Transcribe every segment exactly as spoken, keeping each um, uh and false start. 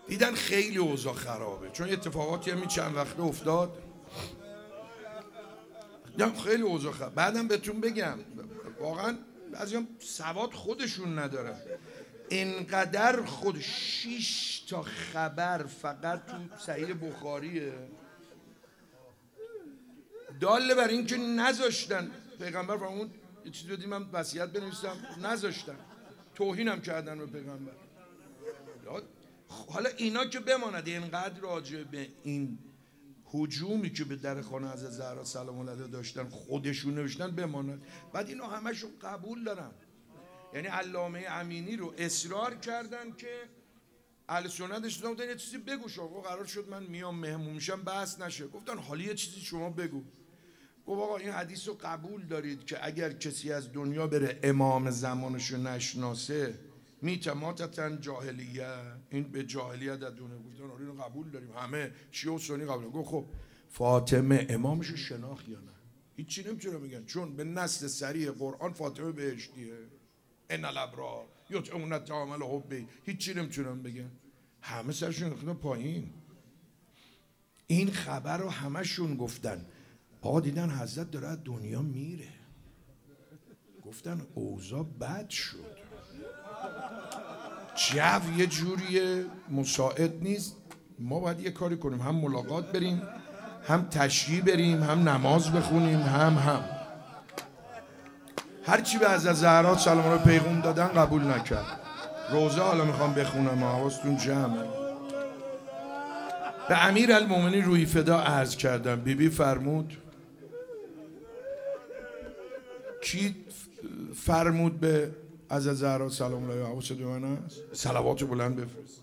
دیدن خیلی اوضاع خرابه، چون اتفاقاتی همین چند وقته افتاد. دیدن خیلی اوضاع خرابه. بعدم بهتون بگم واقعا بعضی سواد خودشون ندارن. اینقدر خود شیش تا خبر فقط تو صحیح بخاریه داله بر این که نذاشتن پیغمبر فرمود یه چیزی بدیم من وصیت بنویسم، نذاشتن، توهینم کردن به پیغمبر. حالا اینا که بماند اینقدر راجع به این هجومی که به در خانه از زهرا سلام الله علیها داشتن خودشون نوشتن بماند. بعد اینا همشون قبول دارن. یعنی علامه امینی رو اصرار کردن که اهل سنتش بودن یه چیزی بگو شما. قرار شد من میام مهمون میشم بحث نشه، گفتن حالا یه چیزی شما بگو. گفت آقا این حدیث رو قبول دارید که اگر کسی از دنیا بره امام زمانش رو نشناسه میتماتتن جاهلیه، این به جاهلیت در دونه. گفتن آره اینو قبول داریم، همه شیعه و سنی قبول. گفت خب فاطمه امامش رو شناخت یا نه؟ هیچی نمیتونه بگن، چون به نص صریح قرآن فاطمه بهشتیه، ان الابرار یطعمون الطعام علی حبه، هیچی نمیتونن بگن. همه سرشون انداختن پایین. این خبر رو همشون گفتن. آقا دیدن حضرت داره از دنیا میره، گفتن اوضاع بد شد، جو یه جوری مساعد نیست، ما باید یه کاری کنیم، هم ملاقات بریم، هم تشییع بریم، هم نماز بخونیم، هم هم هرچی به حضرت زهرا سلام الله پیغام دادن قبول نکرد. روزه حالا میخوام بخونم، حواستون جمعه. به امیر المومنین روی فدا عرض کردم. بی بی فرمود کی فرمود به حضرت زهرا سلام الله علیها حواست به من است؟ صلوات بلند بفرست.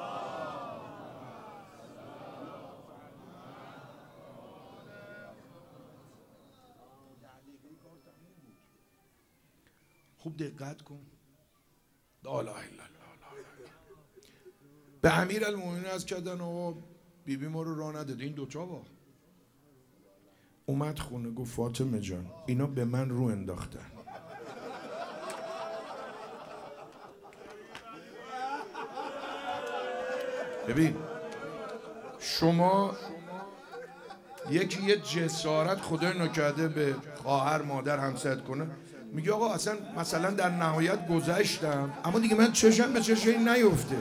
خوب دقت کن. لا اله الا الله. به امیر المومنین عرض کردن آقا بی بی ما رو راه نداده. این دوتا با اومد خونه گفت فاطمه جان اینا به من رو انداختن. ببین شما یکی یه جسارت خدای نکرده به خواهر مادر همسایت کنه، میگه آقا اصلا مثلا در نهایت گذشتم اما دیگه من چشم به چشم این نیفته.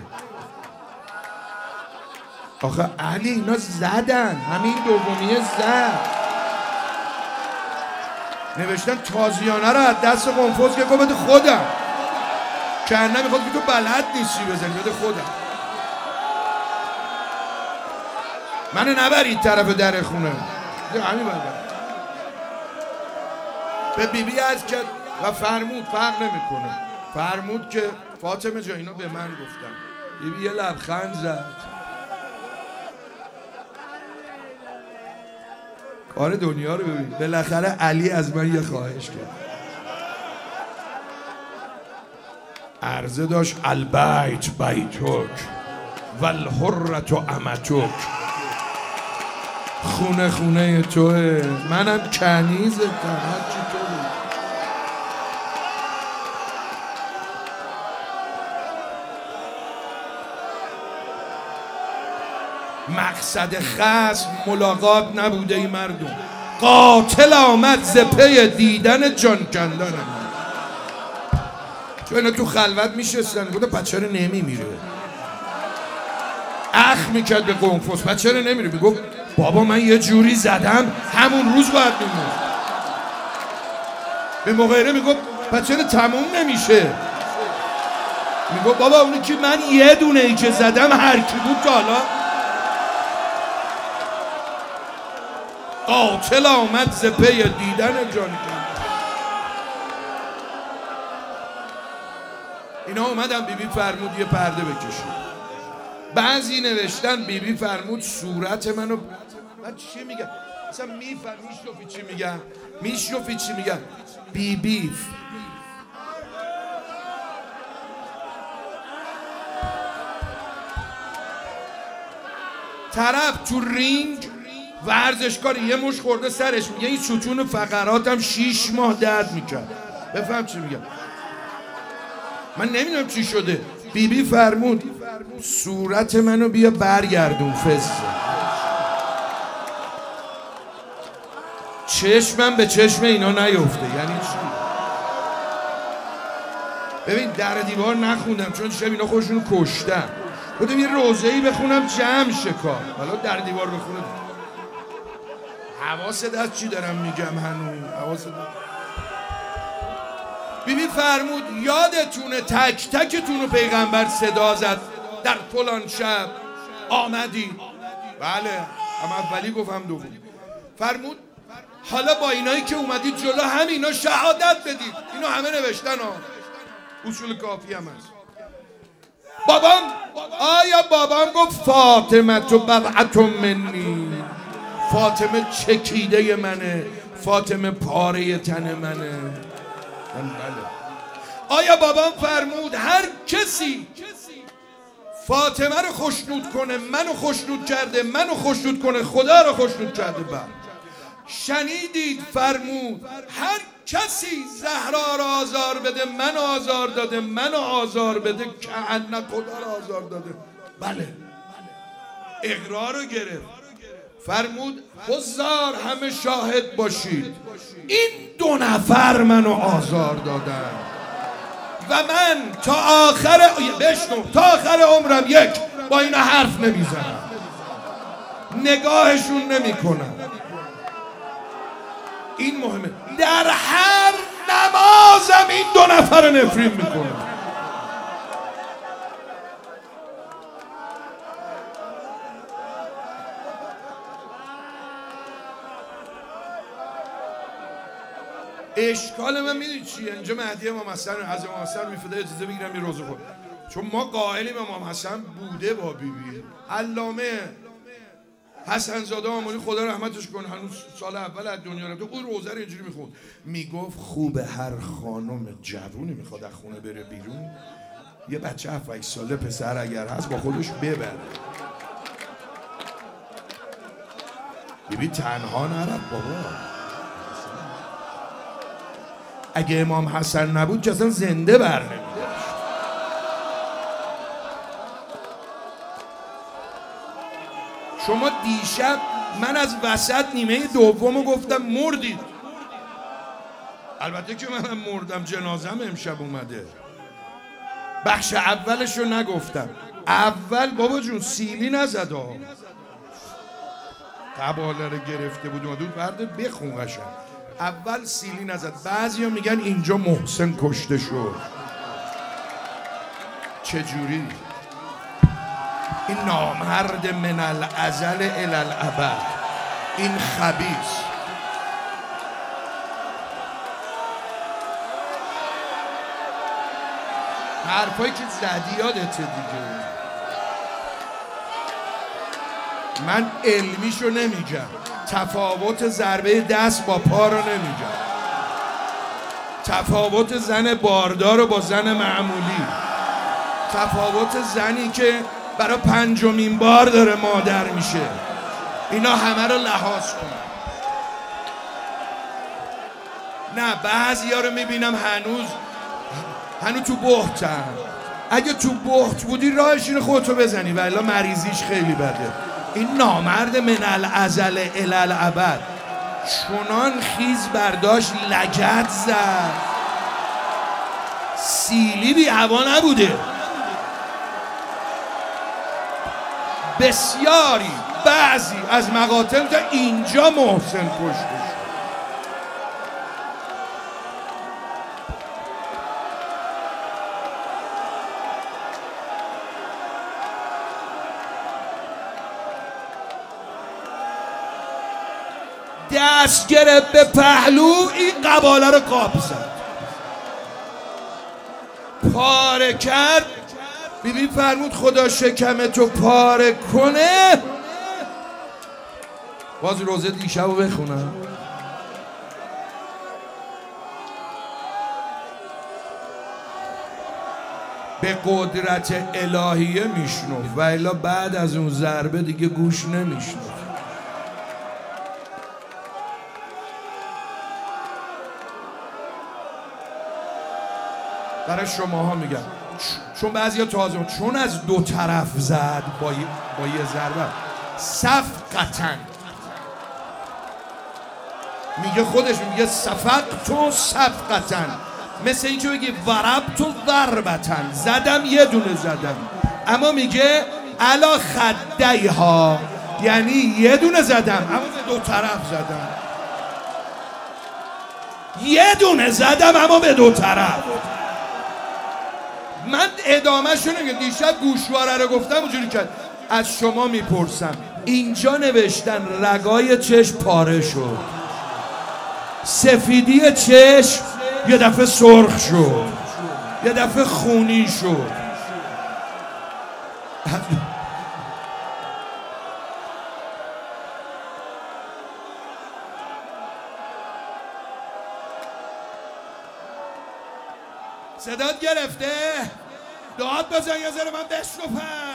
آخه علی اینا زدن، همین دومیه زد، نوشتن تازیانه رو از دست قنفذ که بده خودم که نمیخواد که تو بلد نیستی بزنی، بده خودم. منو نبرید طرف در خونه. همین بلد به بی بی عرض کرد و فرمود فرق نمیکنه، فرمود که فاطمه جان اینا به من گفتن. بی بی یه لبخند زد. کار دنیا رو ببین. بالاخره علی از من یه خواهش کرد. عرضه داشت البیت بیتک والحرة امتک، خونه خونه توه، منم کنیزتم، هرچی تو بود. مقصد خصم ملاقات نبوده ای مردم، قاتل آمد ز پی دیدن جان کندن من. چون اینا تو خلوت میشستن گفت پس چرا نمیمیره؟ اخ میکرد به قنفذ پس چرا نمیره؟ میگفت بابا من یه جوری زدم همون روز باید میمون. به مغیره میگفت پس چرا تموم نمیشه؟ میگفت بابا اونی که من یه دونه ای که زدم هر کی بود تا حالا. قاتل آمد ز پی دیدن جان کندن. اینا اومدن بی بی فرمود یه پرده بکشید. بعضی نوشتن بی بی فرمود صورت منو. من چی میگم؟ اصلا میفهم میشنفی چی میگم؟ میشنفی چی میگم؟ بی بی طرف تو رینگ ورزشکاری یه مش خورده سرش، میگه این ستون فقراتم شیش ماه درد میکرد. بفهم چی میگم؟ من نمیدونم چی شده، بیبی بی فرمود صورت منو بیا برگردون فسه. چشمم به چشم اینا نیفته. یعنی چی؟ ببین در دیوار نخوندم چون شب اینا خودشونو کشتن. بودم یه روزه‌ای بخونم جمع شه کار. حالا در دیوار بخونم. حواست از چی دارم میگم هنوز؟ حواست بیبی فرمود یادتونه تک تکتون رو پیغمبر صدا زد در فلان شب آمدی؟ بله، هم اولی گفتم دوم. فرمود حالا با اینایی که اومدید جلو همینا شهادت بدید. اینو همه نوشتن ها، اصول کافی هم هست. بابام آیا بابام گفت فاطمه تو بضعة منی، فاطمه چکیده منه، فاطمه پاره تن منه. بله. آیا بابام فرمود هر کسی فاطمه رو خوشنود کنه منو خوشنود کرده، منو خوشنود کنه خدا رو خوشنود کرده؟ بله. شنیدید فرمود هر کسی زهرا رو آزار بده منو آزار داده، منو آزار بده که ان خدا رو آزار داده. بله. اقرار رو گرفت. فرمود حضار همه شاهد باشید این دو نفر منو آزار دادن و من تا آخر بشنو تا آخر عمرم یک با اینا حرف نمیزنم، نگاهشون نمیکنم. این مهمه. در هر نمازم این دو نفر رو نفرین میکنم. اشکال من میدونی چیه؟ اینجا مهدی امام حسن از امام حسن میفته اجازه بگیرم یه روزه خود، چون ما قائلیم امام حسن بوده با بیبی. علامه حسن زاده آملی خدا رحمتش کنه هنوز سال اول از دنیا رفته، اون روزه رو اینجوری میخوند، میگفت خوبه هر خانم جوونی میخواد از خونه بره بیرون یه بچه هفت هشت ساله پسر اگر هست با خودش ببره. بیبی تنها نرفت بابا. اگه امام حسن نبود که اصلا زنده بر نمیداشت. شما دیشب من از وسط نیمه دومو گفتم مردید. البته که منم مردم، جنازم امشب اومده. بخش اولش رو نگفتم. اول بابا جون سیلی نزد ها، قباله رو گرفته بود اومد برده بخون قشنگ. اول سیلی نزد. بعضی ها میگن اینجا محسن کشته شد. چجوری؟ این نامرد من الازل الی الابد، این خبیث. حرفایی که زدی یادته دیگه. من علمیشو نمیگم، تفاوت ضربه دست با پا رو نمیگم، تفاوت زن باردار رو با زن معمولی، تفاوت زنی که برای پنجمین بار داره مادر میشه، اینا همه رو لحاظ کن. نه بعضی ها رو میبینم هنوز هنوز تو بحتن. اگه تو بحت بودی راهش اینو خودتو بزنی و الا مریضیش خیلی بده. این نامرد من الازل الی الابد چنان خیز برداشت لگد زد، سیلی بی هوا نبوده. بسیاری بعضی از مقاتل تا اینجا محسن کشته شد. دست گرفت به پهلو، این قباله رو قاب زد، پاره کرد. بیبی فرمود خدا شکم تو پاره کنه. باز روزه دیشب رو بخونم. به قدرت الهیه میشنو و الا بعد از اون ضربه دیگه گوش نمیشنو. برای شماها میگم چون بعضی ها تازه چون از دو طرف زد با, با یه ضربه صفقتن میگه خودش میگه صفقتو صفقتن، مثل اینکه بگی ضربتو ضربتن، زدم یه دونه زدم، اما میگه علا خدیها یعنی یه دونه زدم اما به دو طرف زدم، یه دونه زدم اما به دو طرف. من ادامه شونه که دیشب گوشواره رو گفتم اونجوری کرد. از شما میپرسم اینجا نوشتن رگای چشم پاره شد، سفیدی چشم یه دفعه سرخ شد، یه دفعه خونی شد. صدات گرفته؟ داد بزن یه ذره من بشنفم.